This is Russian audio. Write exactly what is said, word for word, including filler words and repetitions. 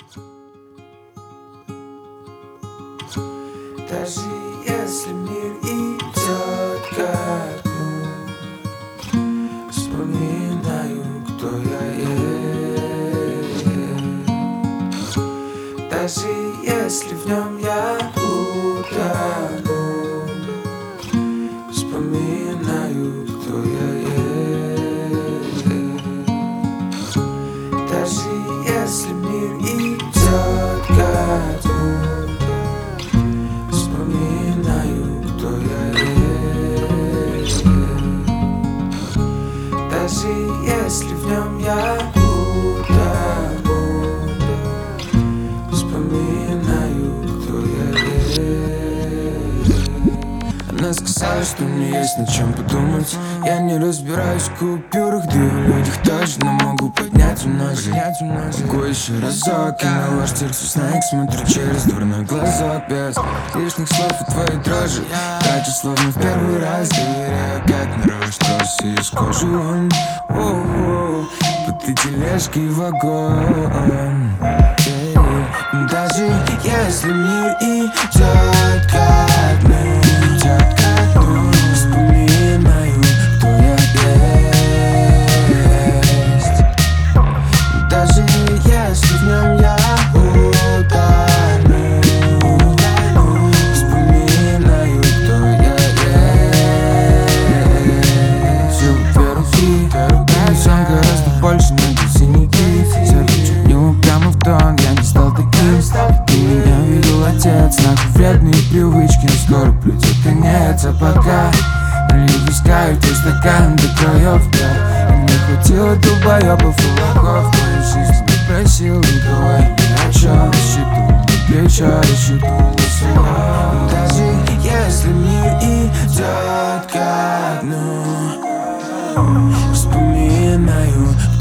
Даже если мир идет ко дну, вспоминаю, кто я есть. Даже если в нем я утону, вспоминаю, кто я есть. Даже если мир идет ко дну, вспоминаю, кто я есть. Даже если в нем я утону, вспоминаю, кто я есть. Она сказала, что мне есть над чем подумать. Я не разбираюсь в купюрах, да и в людях тоже, но могу поднять умножить. Могу еще разок, и на ваш сердце снайк смотрю через дурной глазок. Без лишних слов и твоей дрожи трачу словно в первый раз, доверяю как миру, что из кожи он под эти тележки в огонь. Даже если мир идет ко дну, идет ко дну, вспоминаю, кто я есть. Даже если в нем я утону, вспоминаю, кто я есть. Все во-первых, сам гораздо больше, найду синяки. Сердце чуть не упрямо в тон, я не стал таким. Ты меня видел, отец, нахуй вредные привычки, но скоро придет конец. А пока налью виска и твой стакан до краев, да. И мне хватило долбоебов и лохов. В моей жизни не просил никого и ни о чем. Рассчитывал на плечо, рассчитывал себя. Даже если мир идет ко дну, вспоминаю,